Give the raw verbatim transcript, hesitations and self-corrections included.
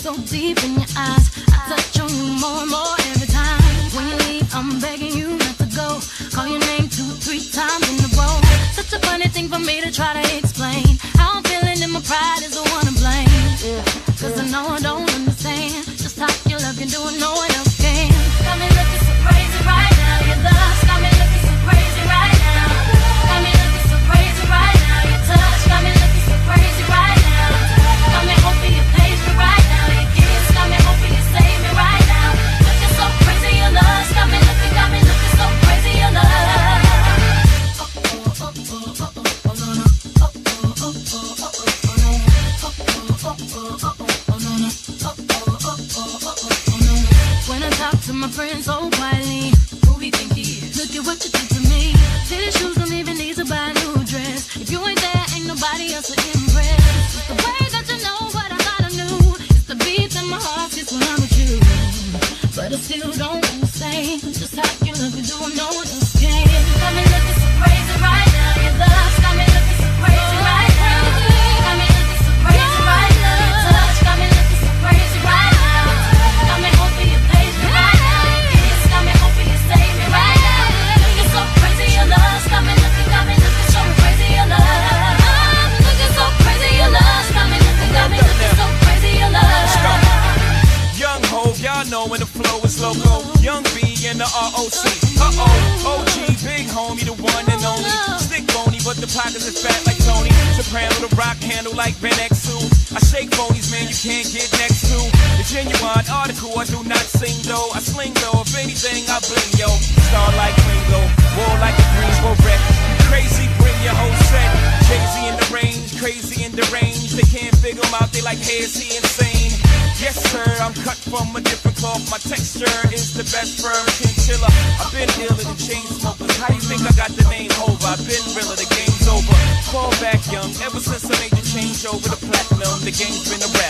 so deep in your eyes. I touch on you more and more every time. When you leave, I'm begging you not to go. Call your name two, three times in a row. Such a funny thing for me to try to explain. How I'm feeling and my pride is the one to blame. Yeah. Cause I know I don't understand just how your love can do it, no one else can. Got me looking so crazy right now. Your love got me looking so crazy right now. Got me looking so crazy right now. Your touch got me looking so crazy right now. Got me hoping you page me right now. Your kiss got me hoping you save me right now. Looking so crazy, your love got me looking, got me looking so crazy, your love. When I talk to my friends so quietly, who we think he is? Look at what you did to me. Tennis shoes don't even need to buy a new dress. If you ain't there, ain't nobody else to impress. It's the way that you know what I thought I knew. It's the beat in my heart just when I'm with you. But I still don't understand just how you love me, do no one else can. Got me looking so crazy right now. Your love got me looking so crazy right now. Got me looking so crazy right now. Your touch got me looking so crazy right now. Got me hoping you page me right now. Your kiss got me hoping you save me right now. Looking so crazy, your love got me looking, got me looking so crazy, your love. Looking so crazy, your love got me looking, got me looking so crazy, your love. Young Hov, y'all know when the flow is loco. Young B and the R O C. Uh-oh, O G, big homie, the one and only. Stick bony, but the pockets are fat like Tony. Soprano, the rock handle like Ben X two. I shake bonies, man, you can't get next to. The genuine article, I do not sing though. I sling though, if anything, I bling, yo. Star like Ringo, war like a Greensboro wreck. Crazy, bring your whole set. Jay-Z in the range, crazy in the range. They can't figure him out, they like, hey, is he insane? Yes, sir, I'm cut from a different cloth. My texture is the best firm chinchilla. I've been dealing in chain smokers. How you think I got the name over? I've been realer, the game's over. Fall back young, ever since I made the change over the platinum, the game's been a rap.